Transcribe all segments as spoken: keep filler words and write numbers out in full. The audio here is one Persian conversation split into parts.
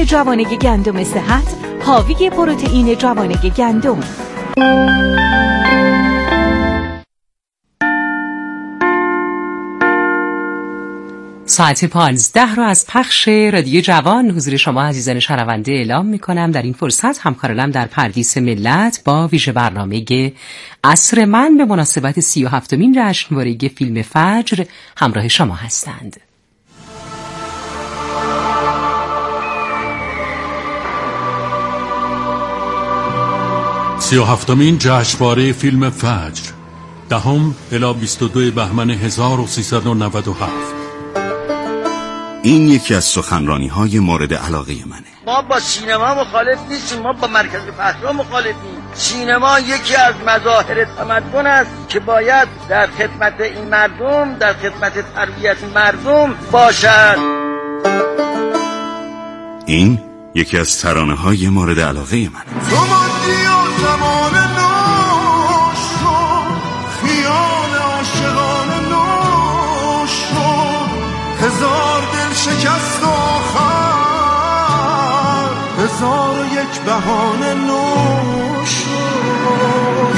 جوانه گندم صحت، حاوی پروتئین جوانه گندم. ساعت پانزده رو از پخش رادیو جوان حضور شما عزیزان شنونده اعلام می کنم. در این فرصت همکارانم در پردیس ملت با ویژه برنامه عصر من به مناسبت سی و هفتمین جشنواره فیلم فجر همراه شما هستند. سی و هفتمین جشنواره فیلم فجر، دهم الی بیست و دو بهمن هزار و سیصد و نود و هفت. این یکی از سخنرانی‌های مورد علاقه منه. ما با سینما مخالف نیستیم، ما با مرکز فحرا مخالفیم. سینما یکی از مظاهر تمدن است که باید در خدمت این مردم، در خدمت تربیت مردم باشد. این یکی از ترانه‌های مورد علاقه منه. تو ماندی و زمان نو شد، خیال عاشقانه نو شد، هزار دل شکست و آخر، هزار و یک بهانه نو شد.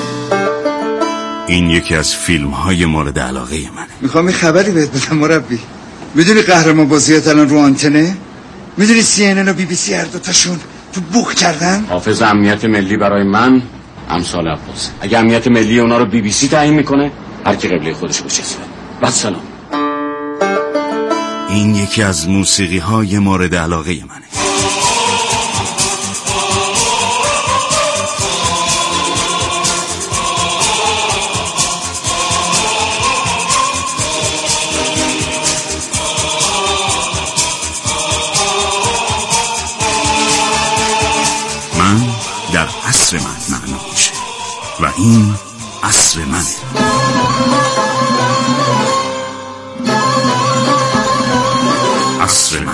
این یکی از فیلم‌های مورد علاقه منه. میخوام یه خبری بهت بدم مربی. میدونی قهرمان بازیات الان رو آنتنه؟ میدونی سی ان ان و بی بی سی هر دوتاشون تو بوق کردن؟ حافظ امنیت ملی برای من امثال عباس. اگه امنیت ملی اونا رو بی بی سی تعیین میکنه، هر کی قبله خودش بچسبه. بعد سلام. این یکی از موسیقی‌های مورد علاقه منه. من در عصر من معنا میشه و این عصر منه. عصر من.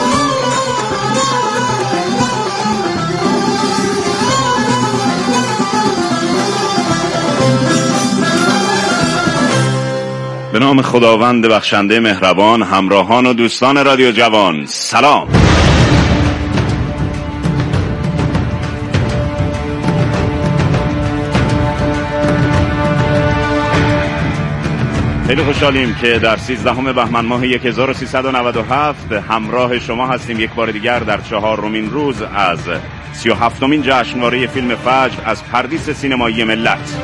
به نام خداوند بخشنده مهربان، همراهان و دوستان رادیو جوان، سلام. خیلی خوشحالیم که در سیزدهم بهمن ماه هزار و سیصد و نود و هفت همراه شما هستیم یک بار دیگر در چهارمین روز از سی و هفتمین جشنواره فیلم فجر از پردیس سینمایی ملت.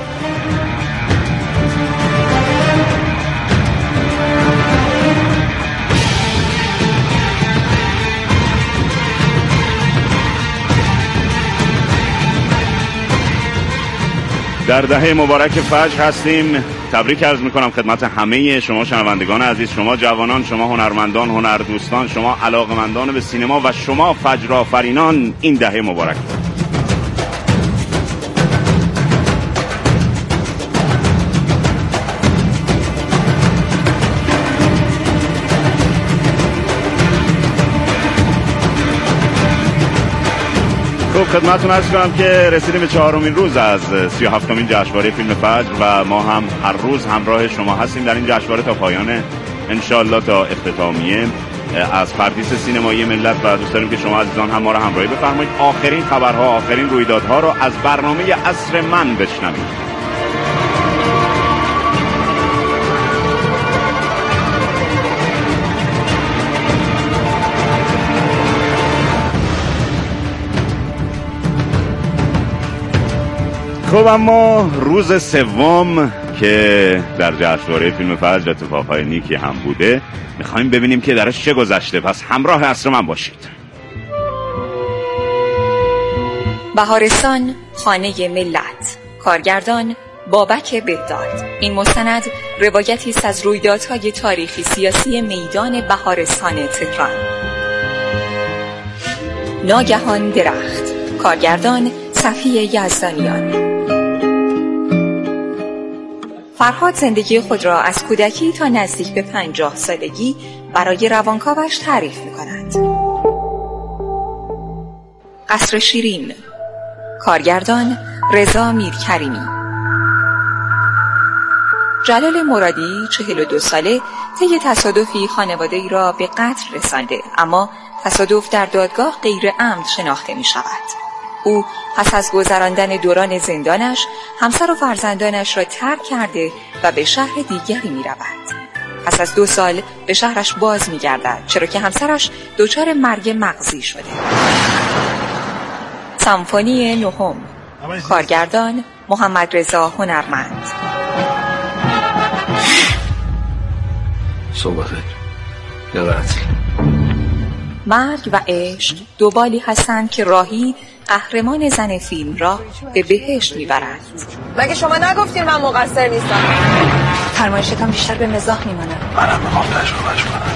در دهه مبارک فجر هستیم. تبریک عرض میکنم خدمت همه شما شنوندگان عزیز، شما جوانان، شما هنرمندان، هنردوستان، شما علاقمندان به سینما و شما فجر آفرینان. این دهه مبارک باد. خب خدمتتون عرض کنم که رسیدیم به چهارمین روز از سی و هفتمین جشنواره فیلم فجر و ما هم هر روز همراه شما هستیم در این جشنواره تا پایان، انشالله تا اختتامیه از پردیس سینمایی ملت و دوست داریم که شما عزیزان هم ما را همراهی بفرمایید. آخرین خبرها، آخرین رویدادها را از برنامه عصر من بشنوید. خب اما روز سوم که در جشنواره فیلم فجر اتفاقهای نیکی هم بوده، میخوایم ببینیم که درش چه گذشته. پس همراه عصر من باشید. بهارستان، خانه ملت، کارگردان بابک بهداد. این مستند روایتی است از رویدادهای تاریخی سیاسی میدان بهارستان تهران. ناگهان درخت، کارگردان صفیه یزدانیان. فرهاد زندگی خود را از کودکی تا نزدیک به پنجاه سالگی برای روانکاوش تعریف می‌کند. قصر شیرین، کارگردان رضا میرکریمی. جلال مرادی چهل و دو ساله طی تصادفی خانواده‌ای را به قتل رسانده، اما تصادف در دادگاه غیر عمد شناخته می شود. او پس از گذراندن دوران زندانش همسر و فرزندانش را ترک کرده و به شهر دیگری می رود. پس از دو سال به شهرش باز می گردد چرا که همسرش دچار مرگ مغزی شده. سمفونی نهم، کارگردان محمد رضا هنرمند. صحبت یا غلطی؟ مرگ و عشق دو بالی هستند که راهی قهرمان زن فیلم را به بهشت میبرند. مگه شما نگفتین من مقصر نیستم؟ فرمایشتان بیشتر به مزاح میمانه. منم میخوام تجربهش کنم.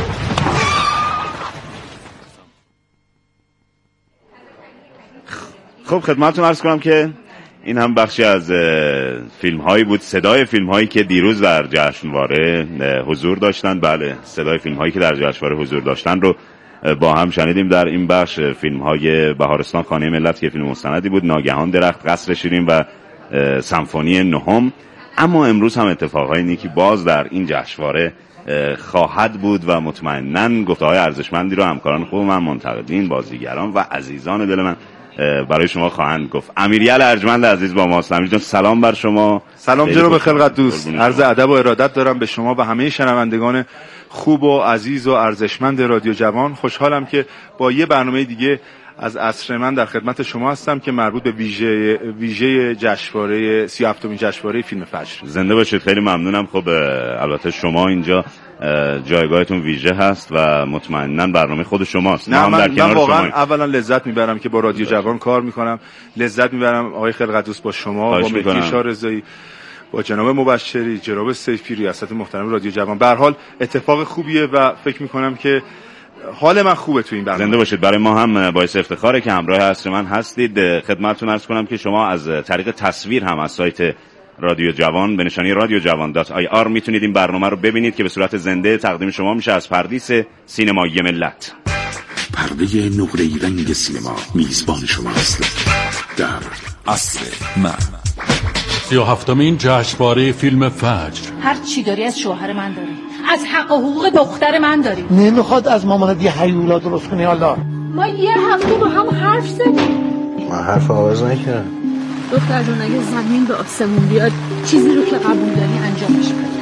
خب خدمتتون عرض کنم که این هم بخشی از فیلم هایی بود، صدای فیلم هایی که دیروز در جشنواره حضور داشتن. بله، صدای فیلم هایی که در جشنواره حضور داشتن رو با هم شنیدیم. در این بخش فیلم های بهارستان، خانه ملت که فیلم مستندی بود، ناگهان درخت، قصر شیرین و سمفونی نهم. اما امروز هم اتفاقهای نیکی باز در این جشنواره خواهد بود و مطمئناً گفته‌های ارزشمندی رو همکاران خوب من، منتقدین، بازیگران و عزیزان دل من برای شما خواهند گفت. امیریل ارجمند عزیز با ماست. امیر جان سلام بر شما. سلام جناب خلقت دوست، عرض ادب و ارادت دارم به شما و همه شنوندگان خوب و عزیز و ارزشمند رادیو جوان. خوشحالم که با یه برنامه دیگه از عصر من در خدمت شما هستم که مربوط به ویژه ویژه جشنواره سی و هفتمین جشنواره فیلم فجر. زنده باشید، خیلی ممنونم. خب البته شما اینجا جایگاهتون ویژه هست و مطمئناً برنامه خود شماست. نه من, من واقعا اولا لذت میبرم که با رادیو جوان کار میکنم، لذت میبرم آقای خلقت دوست با شما، با مهدی شارزایی، با جناب مبشری، جناب سیفی، ریاست محترم رادیو جوان. به هر حال اتفاق خوبیه و فکر میکنم که حال من خوبه تو این برنامه. زنده باشید. برای ما هم باعث افتخاره که همراه عصر من هستید. خدمتتون عرض کنم که شما از طریق تصویر هم از سایت رادیو جوان به نشانی رادیو جوان دات آی آر میتونید این برنامه رو ببینید که به صورت زنده تقدیم شما میشه از پردیس سینمایی ملت. پرده نقره‌ای رنگ سینما میزبان شما است در عصر من. سی و هفتمین جشنواره فیلم فجر. هر چی داری از شوهر من داری، از حق و حقوق دختر من داری. نمیخواد از مامانت یه هیولا درست کنی. حالا ما یه هفته با هم حرف زدیم. من حرف آواز نکردم. دختر جون اگه زمین به آسمون بیاد چیزی رو که قبول داری انجامش بده.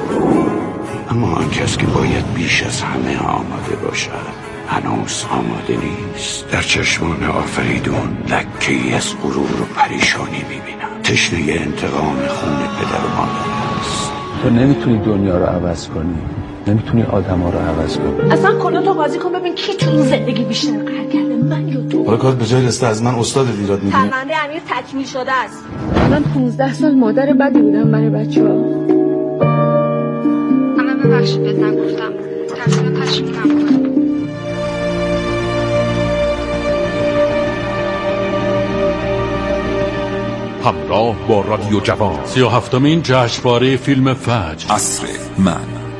اما آن کس که باید بیش از همه آماده باشد هنوز آماده نیست. در چشمان آفریدون لکه‌ای از غرور و پریشانی میبینم. تشنه انتقام خون پدر و مادر است. تو نمیتونی دنیا رو عوض کنی، نمیتونی آدما رو عوض کنی. اصلا کلا تو بازی کن ببین کی تو این زندگی بیشتر قهر کرده، من یا تو. حالا کار به جای رسته از من استاد ایراد میگیره. پرونده امیر تکمیل شده است. الان پانزده سال مادر بدی بودم برای بچه‌ها. اما ببخشید بهت نگفتم. تقصیر پشیمونم بود. همراه با رادیو جوان. سی و هفتمین جشنواره فیلم فجر. عصر من.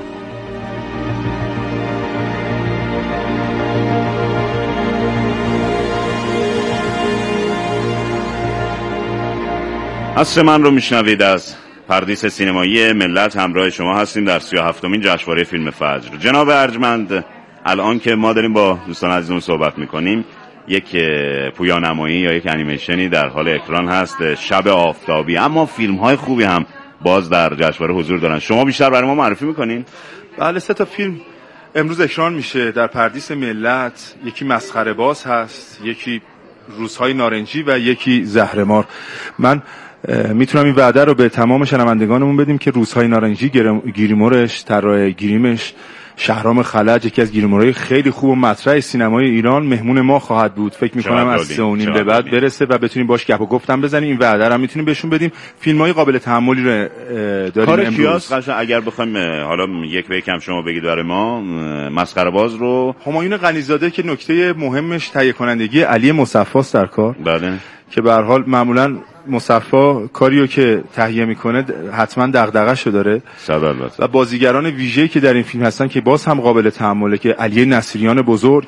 عصر من رو میشنوید از پردیس سینمایی ملت. همراه شما هستیم در سی و هفتمین جشنواره فیلم فجر. جناب ارجمند، الان که ما داریم با دوستان عزیزمون صحبت میکنیم یک پویانمایی یا یک انیمیشنی در حال اکران هست، شب آفتابی، اما فیلم های خوبی هم باز در جشنواره حضور دارن. شما بیشتر برای ما معرفی میکنین؟ بله، سه تا فیلم امروز اکران میشه در پردیس ملت. یکی مسخره باز هست، یکی روزهای نارنجی و یکی زهرمار. من میتونم این وعده رو به تمام شنوندگانمون بدیم که روزهای نارنجی گیریمورش، طراح گریمش شهرام خلج، یکی از گیریمورهای خیلی خوب و مطرح سینمای ایران، مهمون ما خواهد بود. فکر میکنم از سه و نیم به بعد برسه و بتونیم باش گپ و گفتم بزنیم. این وعده رو میتونیم بهشون بدیم. فیلم‌های قابل تحملی رو داریم امروز. اگر بخوایم حالا یک به یکم شما بگید برای ما، مسخره باز رو همایون غنی‌زاده که نکته مهمش تهیه کنندگی علی مصفی است در کار. بله، که به هر حال معمولاً مصفی کاریو که تهیه میکنه حتما دغدغه‌شو داره. و بازیگران ویژه‌ای که در این فیلم هستن که باز هم قابل تأمله که علی نصیریان بزرگ،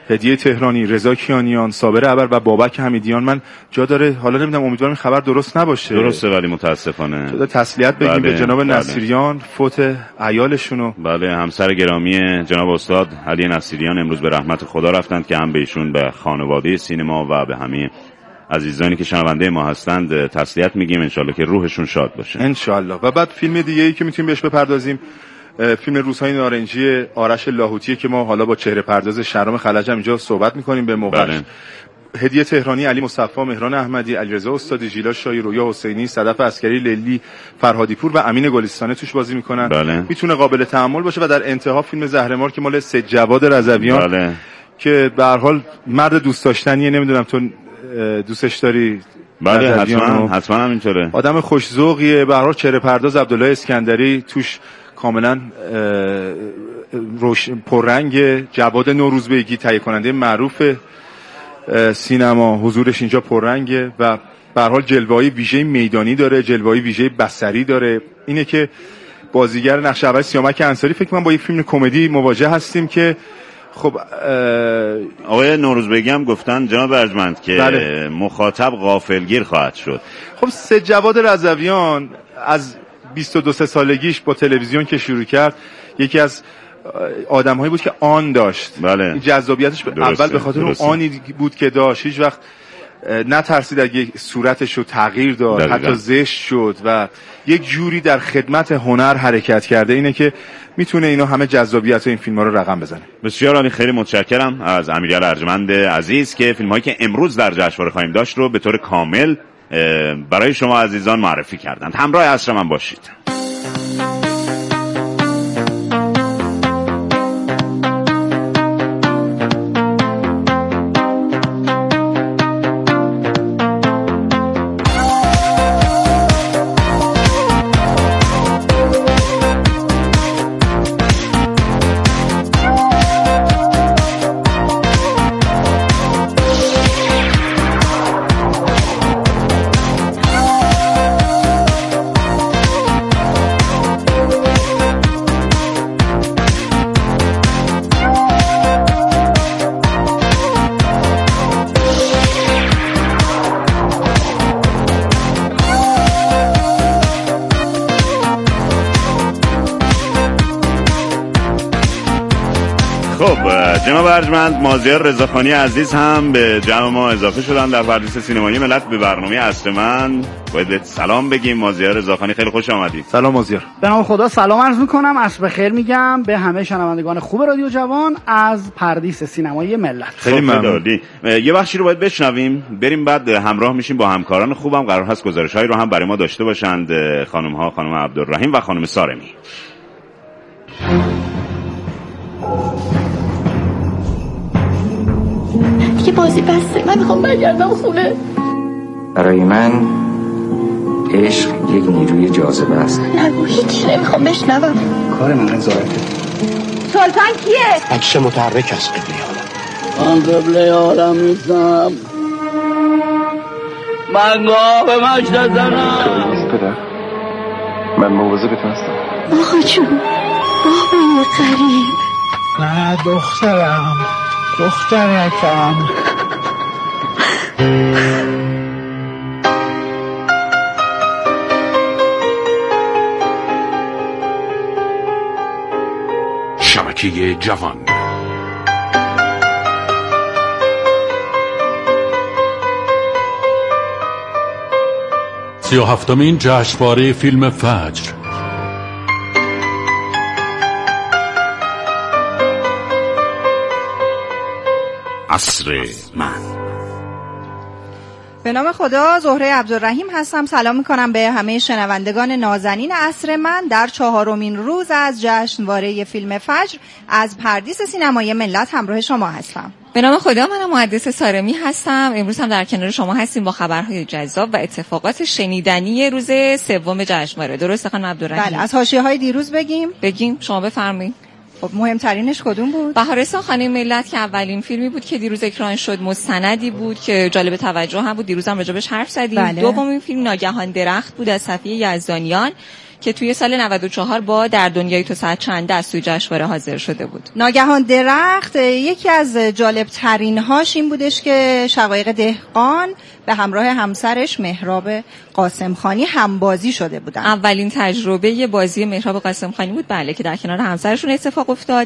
هدیه تهرانی، رضا کیانیان، صابر ابر و بابک حمیدیان. من جا داره، حالا نمیدونم، امیدوارم این خبر درست نباشه. درسته ولی متاسفانه. جا تسلیت بگیم بله، به جناب بله. نصیریان فوت عیالشونو. بله، همسر گرامی جناب استاد علی نصیریان امروز به رحمت خدا رفتند که هم به ایشون، به خانواده سینما و به همه عزیزانی که شنونده ما هستند تسلیت میگیم. انشالله که روحشون شاد باشه انشالله. و بعد فیلم دیگه ای که میتونیم بهش بپردازیم فیلم روزهای نارنجی آرش لاهوتیه که ما حالا با چهره پرداز شهرام خلج هم اینجا صحبت میکنیم به موقعش. بله. هدیه تهرانی، علی مصطفی، مهران احمدی، علیرضا استادی، ژیلا شایی، رویا حسینی، صدف عسکری، لیلی فرهادی پور و امین گلستانه توش بازی میکنن. بله. میتونه قابل تأمل باشه. و در انتها فیلم زهرمار که مال سید جواد رضویان. بله. که به هر حال مرد دوست داشتنیه، نمیدونم تو دوستش داری؟ بله حتما حتما همینطوره. آدم خوش ذوقیه. به هر حال چهره پرداز عبدالله اسکندری توش کاملا روش پررنگ. جواد نوروزبگی تهیه کننده معروف سینما، حضورش اینجا پررنگه و به هر حال جلوه‌های ویژه میدانی داره، جلوه‌های ویژه بصری داره. اینه که بازیگر نقش اول سیامک انصاری فکر کنم با یک فیلم کمدی مواجه هستیم که خب آقای نوروزبگی هم گفتن جناب ارجمند که بله. مخاطب غافلگیر خواهد شد. خب سید جواد رضویان از بیست و دو سالگیش با تلویزیون که شروع کرد یکی از آدم‌هایی بود که آن داشت. بله. جذابیتش اول به خاطر اون آنی بود که داشت، هیچ وقت نترسید اگه صورتش رو تغییر داد، دقیقا. حتی زشت شد و یک جوری در خدمت هنر حرکت کرده. اینه که میتونه اینا همه جذابیت این فیلم‌ها رو رقم بزنه. بسیار عالی، خیلی متشکرم از امیرعلی ارجمند عزیز که فیلم‌هایی که امروز در جشنواره خواهیم داشت رو به طور کامل برای شما عزیزان معرفی کردند. همراه عصر من باشید. جناب ارجمند، مازیار رضاخانی عزیز هم به جمع ما اضافه شدن در پردیس سینمایی ملت به برنامه عصر من. باید سلام بگیم. مازیار رضاخانی خیلی خوش آمدید. سلام مازیار. به نام خدا سلام عرض میکنم، عصر بخیر میگم به همه شنوندگان خوب رادیو جوان از پردیس سینمایی ملت. خیلی ممنون. یه بخشی رو باید بشنویم، بریم بعد همراه میشیم با همکاران خوبم. قرار هست گزارش‌هایی رو هم برای ما داشته باشند خانم ها، خانم عبدالرحیم و خانم سارمی. دیگه بازی بسته، من میخوام برگردم خونه. برای من عشق یک نیروی جاذبه است. نگو، هیچی نمیخوام بشنوم. کار من نظارته. سلطان کیه؟ عکس متحرک از قبله عالم. من قبله عالم نیستم، من گاه به مجد زنم. تو نیست پدر، من مواظبت هستم. آقا جون، گاه به این قریب. نه دخترم، دخترکم. شبکه جوان. سی و هفتمین جشنواره فیلم فجر. عصر من. به نام خدا، زهره عبدالرحیم هستم. سلام میکنم به همه شنوندگان نازنین عصر من در چهارمین روز از جشنواره فیلم فجر. از پردیس سینمایی ملت همراه شما هستم. به نام خدا، منم مهندس سارمی هستم. امروز هم در کنار شما هستیم با خبرهای جذاب و اتفاقات شنیدنی روز سوم جشنواره. درسته خانم عبدالرحیم؟ بله، از حاشیه‌های دیروز بگیم. بگیم، شما بفرمایید. خب مهمترینش کدوم بود؟ بهارستان خانه ملت که اولین فیلمی بود که دیروز اکران شد، مستندی بود که جالب توجه هم بود، دیروز هم راجبش حرف زدیم. بله. دومین فیلم ناگهان درخت بود از صفیه یزدانیان که توی سال نود و چهار با در دنیای تو ساعت چند از توی جشنواره حاضر شده بود. ناگهان درخت یکی از جالب ترین هاش این بودش که شقایق دهقان به همراه همسرش مهراب قاسمخانی همبازی شده بودن. اولین تجربه بازی مهراب قاسمخانی بود، بله، که در کنار همسرشون اتفاق افتاد.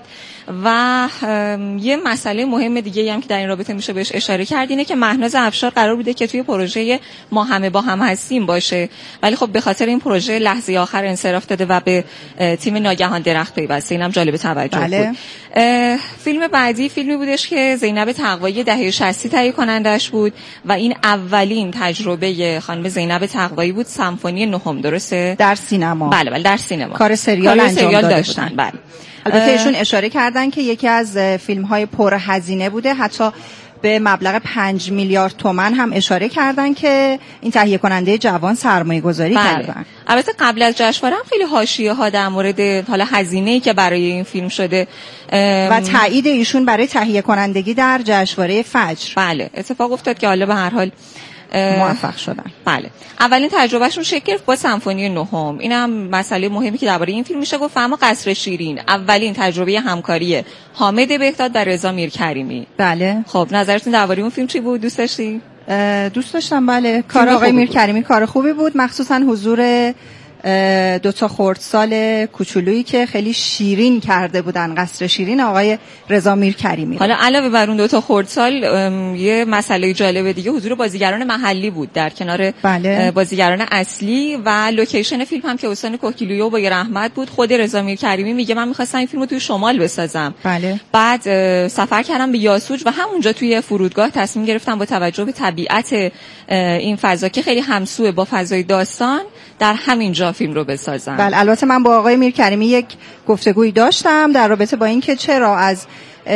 و یه مسئله مهم دیگه هم که در این رابطه میشه بهش اشاره کرد اینه که مهناز افشار قرار بوده که توی پروژه ما همه با هم هستیم باشه، ولی خب به خاطر این پروژه لحظه آخر انصراف داده و به تیم ناگهان درخت پیوسته. اینم جالب توجه بله. بود. فیلم بعدی فیلمی بودش که زینب تقوایی دهه شصت تهیه کنندش بود و این اولین تجربه خانم زینب تقوایی بود. سمفونی نهم، درسته؟ در سینما. بله بله در سینما. کار سریال کار انجام سریال داده داشتن. بودن. بله. البته ایشون اشاره کردن که یکی از فیلم‌های پرهزینه بوده، حتی به مبلغ پنج میلیارد تومان هم اشاره کردن که این تهیه کننده جوان سرمایه گذاری بله. کردن. البته قبل از جشنواره هم خیلی حاشیه ها در مورد حالا هزینه‌ای که برای این فیلم شده و تایید ایشون برای تهیه کنندگی در جشنواره فجر. بله اتفاق افتاد که حالا به هر حال موفق شدن. بله. اولین تجربهشون شکل گرفت با سمفونی نهم. اینم مسئله مهمی که درباره این فیلم میشه گفت. اما قصر شیرین اولین تجربه همکاری حامد بهداد و رضا میرکریمی. بله. خب نظرتون درباره اون فیلم چی بود؟ دوست داشتی؟ دوست داشتم. بله. کار آقای میرکریمی کار خوبی بود، مخصوصا حضور دو تا خردسال کوچولویی که خیلی شیرین کرده بودن قصر شیرین آقای رضا میرکریمی. حالا علاوه بر اون دو تا خردسال یه مسئله جالب دیگه حضور بازیگران محلی بود در کنار بله. بازیگران اصلی و لوکیشن فیلم هم که استان کوهگیلویه و بایر احمد بود. خود رضا میرکریمی میگه من می‌خواستم این فیلمو توی شمال بسازم. بله. بعد سفر کردم به یاسوج و همونجا توی فرودگاه تصمیم گرفتم با توجه به طبیعت این فضا که خیلی همسو با فضای داستان در همین جا فیلم رو بسازم. بله. البته من با آقای میرکریمی یک گفتگویی داشتم در رابطه با اینکه چرا از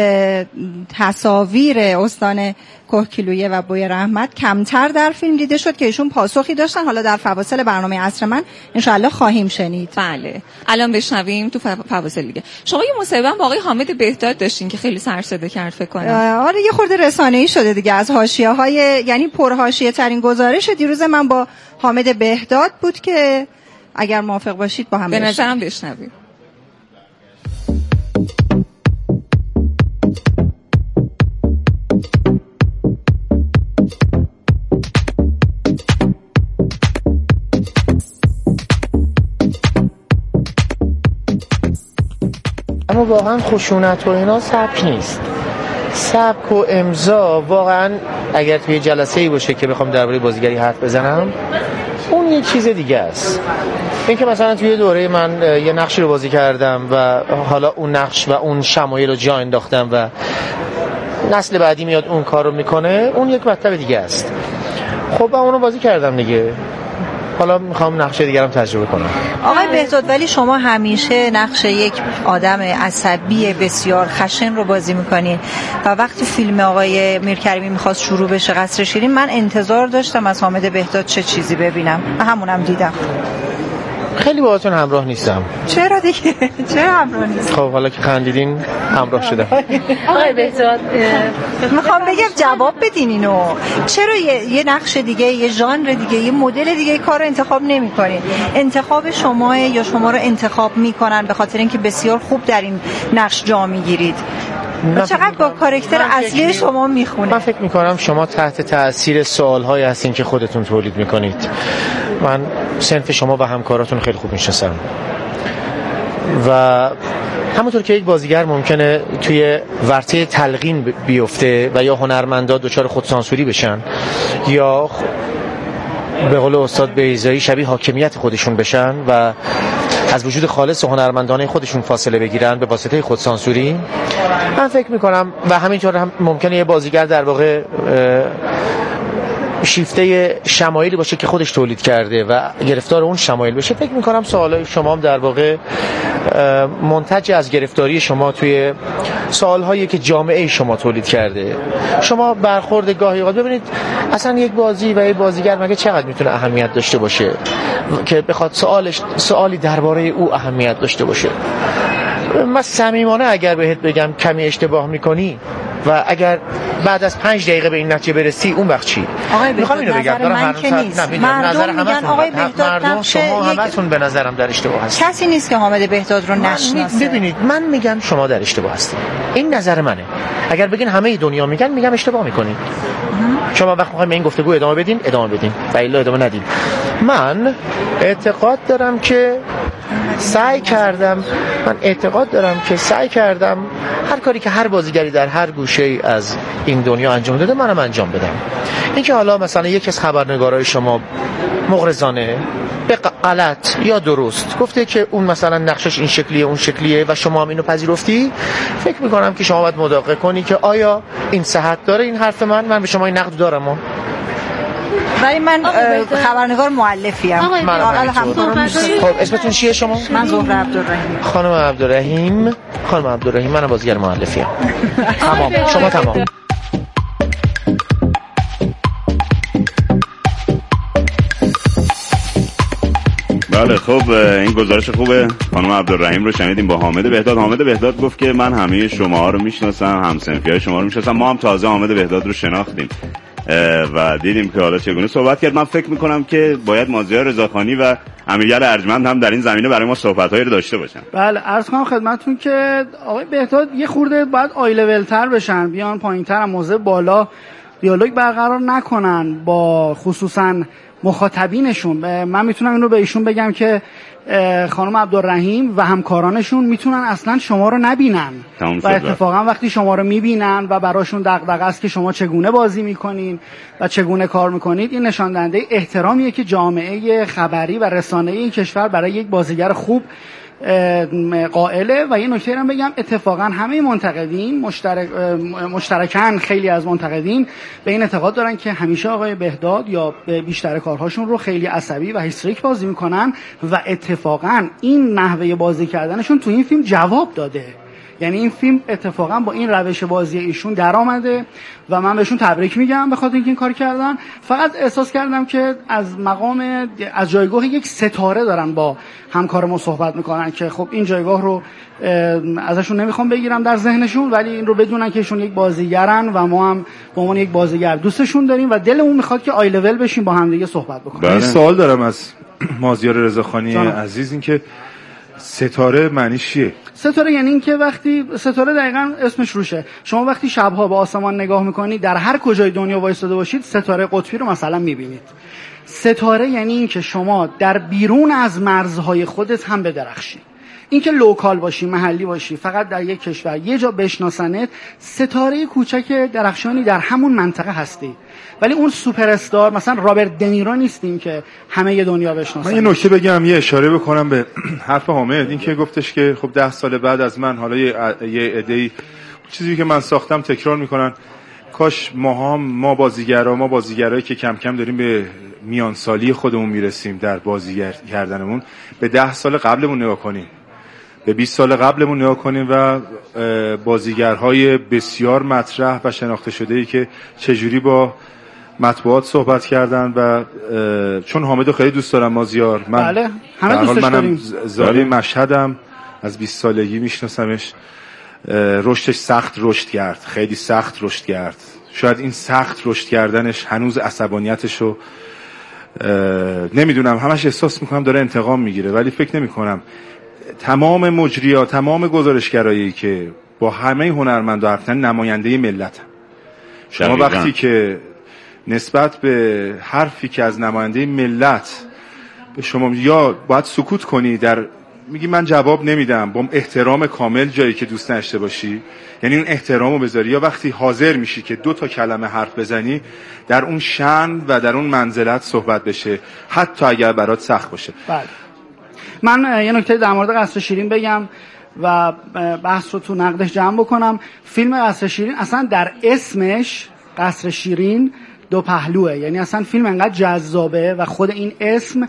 تصاویر استان کوهگیلویه و بایر احمد کمتر در فیلم دیده شد که ایشون پاسخی داشتن. حالا در فواصل برنامه عصر من انشاءالله خواهیم شنید. بله الان بشنویم تو فواصل دیگه. شما یه مصاحبه با آقای حامد بهداد داشتین که خیلی سر صدا کرد فکر کنم. آره یه خورده رسانه‌ای شده دیگه، از حاشیه‌های یعنی پرحاشیه ترین گزارش دیروز من با حامد بهداد بود که اگر موافق باشید با هم به نظرم بشنویم. اما واقعا خشونت و اینا سبک نیست. سبک و امضا واقعا اگر توی جلسه‌ای باشه که بخوام درباره بازیگری حرف بزنم اون یه چیز دیگه است. این که مثلا توی دوره من یه نقشی رو بازی کردم و حالا اون نقش و اون شمایل رو جا انداختم و نسل بعدی میاد اون کار رو میکنه، اون یک مطلب دیگه است. خب من اونو بازی کردم دیگه، حالا میخوام نقش دیگرم تجربه کنم. آقای بهداد ولی شما همیشه نقش یک آدم عصبی بسیار خشن رو بازی میکنین و وقتی فیلم آقای میرکریمی میخواست شروع بشه قصر شیرین من انتظار داشتم از حامد بهداد چه چیزی ببینم و همونم دیدم. خیلی باهاتون همراه نیستم. چرا دیگه؟ چرا همراه نیستم؟ خب حالا که خندیدین همراه شدم. آقای بهداد میخوام بگم جواب بدین اینو. چرا یه, یه نقش دیگه، یه ژانر دیگه، یه مدل دیگه کار رو انتخاب نمی‌کنین؟ انتخاب شما یا شما رو انتخاب میکنن به خاطر اینکه بسیار خوب در این نقش جا میگیرید؟ چقدر با کاراکتر اصلی شما میخونه؟ من فکر میکنم شما تحت تأثیر سوالهایی هستین که خودتون تولید میکنید. من صنف شما و همکاراتون خیلی خوب میشناسم و همونطور که یک بازیگر ممکنه توی ورطه تلقین بیفته و یا هنرمندا دچار خودسانسوری بشن یا به قول استاد بیضایی شبیه حاکمیت خودشون بشن و از وجود خالص هنرمندانه خودشون فاصله بگیرن به واسطه خودسانسوری، من فکر میکنم و همینطور هم ممکنه یه بازیگر در واقع شیفته شمایلی باشه که خودش تولید کرده و گرفتار اون شمایل بشه. فکر میکنم سوالای شما هم در واقع منتج از گرفتاری شما توی سوالهایی که جامعه شما تولید کرده. شما برخورد گاهی اوقات ببینید اصلا یک بازی و یک بازیگر مگه چقدر میتونه اهمیت داشته باشه که بخواد سوالش سوالی درباره او اهمیت داشته باشه. من صمیمانه اگر بهت بگم کمی اشتباه میکنی و اگر بعد از پنج دقیقه به این نتیجه برسی اون وقت چی؟ میخوام اینو بگم دارم من که نیست. مردم میگن آقای بهداد نقش شما همتون به نظرم در اشتباه هست. کسی نیست که حامد بهداد رو نشناسه. ببینید من میگم شما در اشتباه هستید. این نظر منه. اگر بگین همه دنیا میگن میگم اشتباه میکنید. شما وقت میخوایم این گفتگو ادامه بدین ادامه بدین و الا ادامه ندین. من اعتقاد دارم که سعی کردم من اعتقاد دارم که سعی کردم هر کاری که هر بازیگری در هر گوشه از این دنیا انجام داده منم انجام بدم. اینکه حالا مثلا یکی از خبرنگارای شما مغرضانه به غلط یا درست گفته که اون مثلا نقشش این شکلیه اون شکلیه و شما هم اینو پذیرفتی، فکر میکنم که شما باید مداقه کنی که آیا این صحت داره این حرف من من به شما این نقد دارم. ولی من خبرنگار مؤلفی ام. خب اسمتون چیه شما؟ من زهره عبدالرحیم. خانم عبدالرحیم خانم عبدالرحیم من بازیگر مؤلفی ام. تمام شما تمام. بله خب این گزارش خوبه خانم عبدالرحیم رو شنیدیم با حامد بهداد. حامد بهداد گفت که من همه شما رو میشناسم، همسنفیای شما رو میشناسم. ما هم تازه حامد بهداد رو شناختیم و دیدیم که حالا چگونه صحبت کرد. من فکر میکنم که باید مازیار رضاخانی و امیرعلی ارجمند هم در این زمینه برای ما صحبت‌هایی رو داشته باشن. بله عرض کنم خدمتتون که آقای بهداد یه خورده باید آی لول تر بشن، بیان پایین‌تر، موضوع بالا دیالوگ برقرار نکنن با خصوصا مخاطبینشون. من میتونم اینو به ایشون بگم که خانم عبدالرحیم و همکارانشون میتونن اصلا شما رو نبینن و اتفاقا وقتی شما رو میبینن و براشون دغدغه است که شما چگونه بازی میکنین و چگونه کار میکنید، این نشان دهنده احترامیه که جامعه خبری و رسانه‌ای این کشور برای یک بازیگر خوب قائله. و یه نکته هم بگم اتفاقا همه منتقدین مشترک مشترکاً خیلی از منتقدین به این اعتقاد دارن که همیشه آقای بهداد یا بیشتر کارهاشون رو خیلی عصبی و هیستریک بازی میکنن و اتفاقا این نحوه بازی کردنشون تو این فیلم جواب داده. یعنی این فیلم اتفاقا با این روش بازی ایشون در آمده و من بهشون تبریک میگم به خاطر اینکه این کار کردن. فقط احساس کردم که از مقام از جایگاه یک ستاره دارن با همکار ما صحبت میکنن که خب این جایگاه رو ازشون نمیخوام بگیرم در ذهنشون، ولی این رو بدونن که ایشون یک بازیگرن و ما هم به عنوان یک بازیگر دوستشون داریم و دلمون میخواد که آی لول بشیم با هم دیگه صحبت بکنیم. من سوال دارم از مازیار رضاخانی عزیز، این که ستاره معنی چیه؟ ستاره یعنی این که وقتی ستاره دقیقاً اسمش روشه، شما وقتی شبها به آسمان نگاه میکنید در هر کجای دنیا وایساده باشید ستاره قطبی رو مثلا میبینید. ستاره یعنی این که شما در بیرون از مرزهای خودت هم بدرخشی. این که لوکال باشی، محلی باشی، فقط در یک کشور یه جا بشناسنت، ستاره کوچک درخشانی در همون منطقه هستی. ولی اون سوپر استار مثلا رابرت دنیرو نیستیم که همه دنیا بشناسن. من یه نکته بگم، یه اشاره بکنم به حرف حامد، این که گفتش که خب ده سال بعد از من حالا یه یه عده‌ای چیزی که من ساختم تکرار میکنن. کاش ما هم ما بازیگرا ما بازیگرایی که کم کم داریم به میان سالی خودمون میرسیم در بازیگر کردنمون به ده سال قبلمون نگاه کنیم، به بیست سال قبلمون نگاه کنیم و بازیگرهای بسیار مطرح و شناخته شده‌ای که چجوری با مطبوعات صحبت کردن. و چون حامدو خیلی دوست دارم مازیار، من بله همه دوستش داریم، زاده مشهدم، از بیست سالگی میشناسمش. رشدش سخت رشد کرد، خیلی سخت رشد کرد. شاید این سخت رشد کردنش هنوز عصبانیتشو نمیدونم، همش احساس میکنم داره انتقام میگیره، ولی فکر نمیکنم. تمام مجری‌ها، تمام گزارشگرایی که با همه هنرمندا حرفتن نماینده ملت هم. شما وقتی که نسبت به حرفی که از نماینده ملت به شما یا باید سکوت کنی، در میگی من جواب نمیدم با احترام کامل جایی که دوست داشته باشی، یعنی اون احترامو بذاری، یا وقتی حاضر میشی که دو تا کلمه حرف بزنی در اون شأن و در اون منزلت صحبت بشه، حتی اگر برات سخت باشه. بله. من یه نکته در مورد قصر شیرین بگم و بحث رو تو نقدش جمع بکنم. فیلم قصر شیرین اصلا در اسمش قصر شیرین دو پهلوه، یعنی اصلا فیلم انقدر جذابه و خود این اسم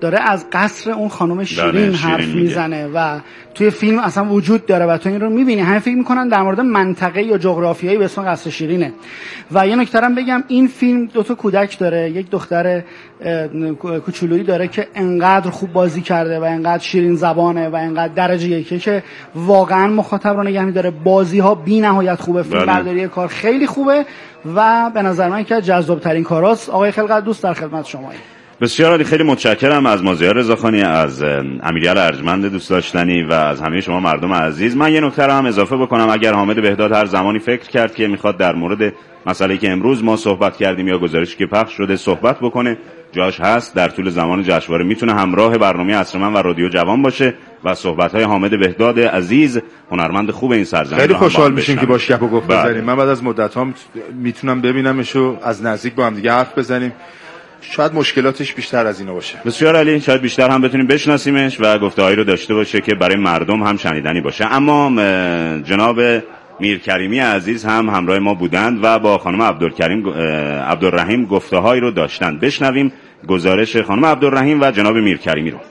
داره از قصر اون خانم شیرین, شیرین حرف میزنه و توی فیلم اصلا وجود داره و تو این رو میبینی. همه فکر میکنن در مورد منطقه یا جغرافیایی به اسم قصر شیرینه. و یه نکته هم بگم، این فیلم دو تا کودک داره، یک دختر کوچولویی داره که انقدر خوب بازی کرده و انقدر شیرین زبانه و انقدر درجه یکه که واقعا مخاطب رو نگه می‌داره. بازی ها بی نهایت خوبه، فیلم برداری کار خیلی خوبه و به نظر من که جذاب ترین کاراست. آقای خلقت دوست در خدمت شماییم. بسیار عالی، خیلی متشکرم از مازیار رضاخانی، از امیرعلی ارجمند دوست داشتنی و از همه شما مردم عزیز. من یه نکته رو هم اضافه بکنم، اگر حامد بهداد هر زمانی فکر کرد که میخواد در مورد مسئله‌ای که امروز ما صحبت کردیم یا گزارشی که پخش شده صحبت بکنه، جاش هست. در طول زمان جشنواره میتونه همراه برنامه عصر من و رادیو جوان باشه و صحبت‌های حامد بهداد عزیز، هنرمند خوب این سرزمین، خیلی خوشحال میشیم که باش گپ و گفت بزنیم. من بعد از مدت‌ها میتونم ببینمش و از نزدیک با هم دیگه حرف بزنیم. شاید مشکلاتش بیشتر از اینا باشه. بسیار عالی، شاید بیشتر هم بتونیم بشناسیمش و گفته‌هایی رو داشته باشه که برای مردم هم شنیدنی باشه. اما جناب میرکریمی عزیز هم همراه ما بودند و با خانم عبدالکریم عبدالرحیم گفته‌هایی رو داشتند. بشنویم گزارش خانم عبدالرحیم و جناب میرکریمی رو.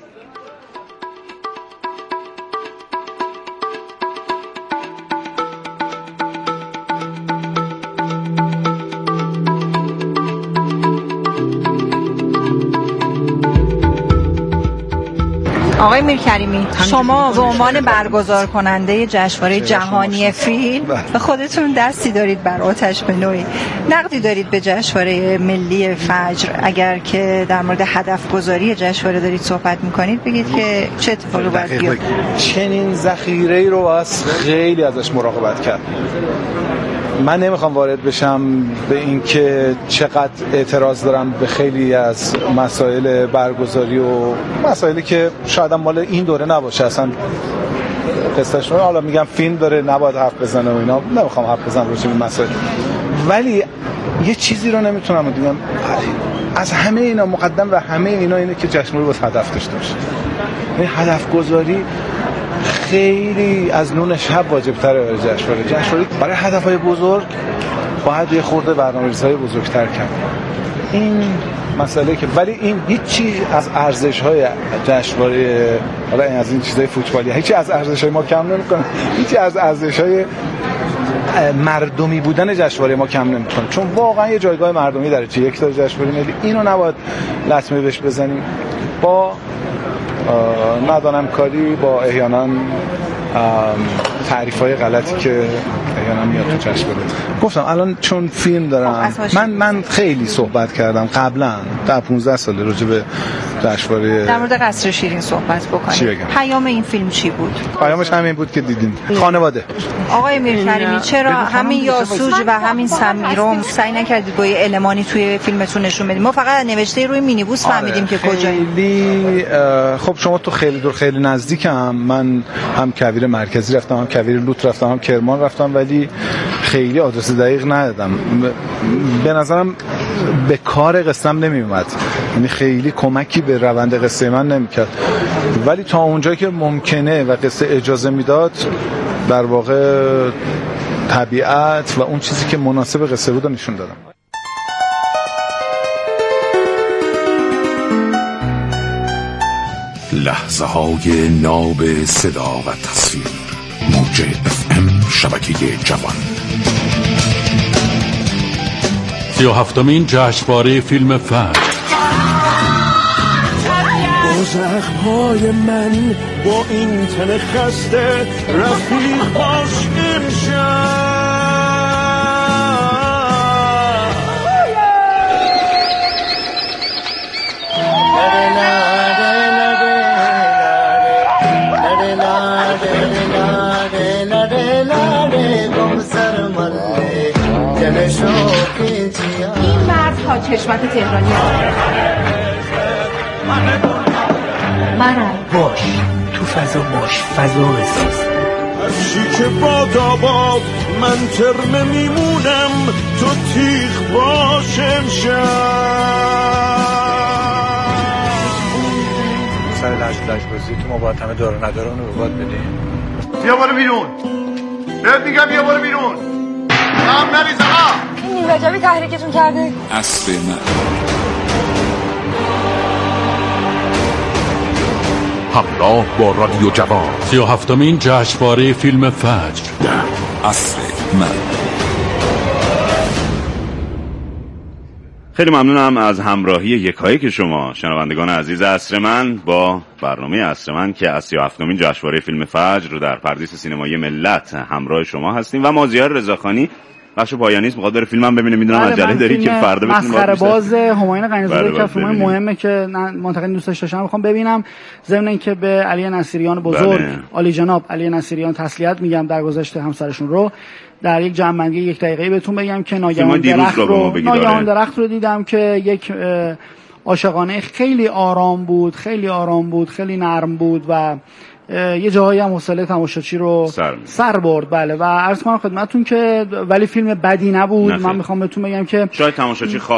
آقای میرکریمی، شما به عنوان برگزار کننده جشنواره جهانی فیلم به خودتون دستی دارید بر آتش به نوعی. نقدی دارید به جشنواره ملی فجر؟ اگر که در مورد هدف گذاری جشنواره دارید صحبت میکنید بگید که چه اتفاقی باید بیفته. چنین ذخیره‌ای رو واسه خیلی ازش مراقبت کرد. من نمیخوام وارد بشم به این که چقدر اعتراض دارم به خیلی از مسائل برگزاری و مسائلی که شاید مال این دوره نباشه، اصلا قصهش رو حالا میگم فیلم داره نباید حرف بزنه و اینا، نمیخوام حرف بزنم روش این مسائل. ولی یه چیزی رو نمیتونم بگم، از همه اینا مقدم و همه اینا اینه که جشنواره باید هدف داشته باشه. این هدف گذاری خیلی از نون شب واجب تره برای جشنواره. جشنواره برای هدفهای بزرگ باید یه خورده برنامه‌ریزی‌های بزرگتر کرد. این مسئله که ولی این هیچی از ارزش‌های جشنواره، حالا این از این چیزای فوتبالی، هیچی از ارزش‌های ما کم نمی‌کنه، هیچی از ارزش‌های مردمی بودن جشنواره ما کم نمی‌کنه، چون واقعا یه جایگاه مردمی داره. چه یک تا جشنواره ملی، اینو نباید لطمه بهش بزنیم با ندانم کاری، با احیانا تعریف‌های غلطی که احیانا میاد تو جشنواره. گفتم الان چون فیلم دارم، من من خیلی صحبت کردم قبلا در پانزده سال راجع به جشنواره در مورد قصر شیرین صحبت بکنیم. پیام این فیلم چی بود؟ پیامش همین بود که دیدیم، خانواده. آقای میرکریمی، چرا همین یاسوج و همین سمیرم سعی نکردید با یه المانی توی فیلمتون نشون بدید؟ ما فقط نوشته روی مینیبوس فهمیدیم که کجایی. خیلی خب شما تو خیلی دور خیلی نزدیکم، من هم کویر مرکزی رفتم، هم کویر لوت رفتم، هم کرمان رفتم، ولی خیلی آدرس دقیق ندادم. به نظرم به کار قصه‌ام نمیومد، یعنی خیلی کمکی به روند قصه من نمیکرد، ولی تا اونجایی که ممکنه و قصه اجازه میداد در واقع طبیعت و اون چیزی که مناسب قصه بود نشون دادم. لحظه های ناب صدا و تصویر، موج اف ام شبکه جوان. سی و هفتمین جشنواره فیلم فجر. با زخم‌های من با این تن خسته رفیق باش امشب. این مرد ها چشمت تهرانی منم. باش تو فضا باش، فضا بساز. از شیک باد آباد من ترمه میمونم، تو تیغ باش امشب. سر لشت لشت بازی تو ما باید همه داره نداره اونو به باد بدیم. بیا برو بیرون، بهت میگم بیا برو بیرون. هم نریز آقا. این نیم رجبی تحریکتون کرده. عصر من همراه با رادیو جوان. سی و هفتمین جشنواره فیلم فجر در عصر من. خیلی ممنونم از همراهی یکایک شما شنوندگان عزیز عصر من با برنامه عصر من که از سی و هفتمین جشنواره فیلم فجر رو در پردیس سینمایی ملت همراه شما هستیم و مازیار رضاخانی بخش پایانی است. می‌خواد بره فیلمم ببینه، میدونم عجله داری که فردا بتونیم مسخره باز همایون قنی‌زاده که فیلم مهمه که منطقه دوستش داشتم می‌خوام ببینم. ضمن اینکه به علی نصیریان بزرگ بله. عالی جناب علی نصیریان تسلیت میگم در گذشت همسرشون رو. در یک جمع‌بندی یک دقیقه‌ای بهتون بگم که ناگهان درخت رو ناگهان درخت رو دیدم که یک عاشقانه خیلی آرام بود، خیلی آرام بود، خیلی نرم بود و یه جاهایی هم حوصله تماشاچی رو سر, سر برد. بله و عرض کنم خدمتتون که ولی فیلم بدی نبود. نخیر. من میخوام بهتون بگم که شاید تماشاچی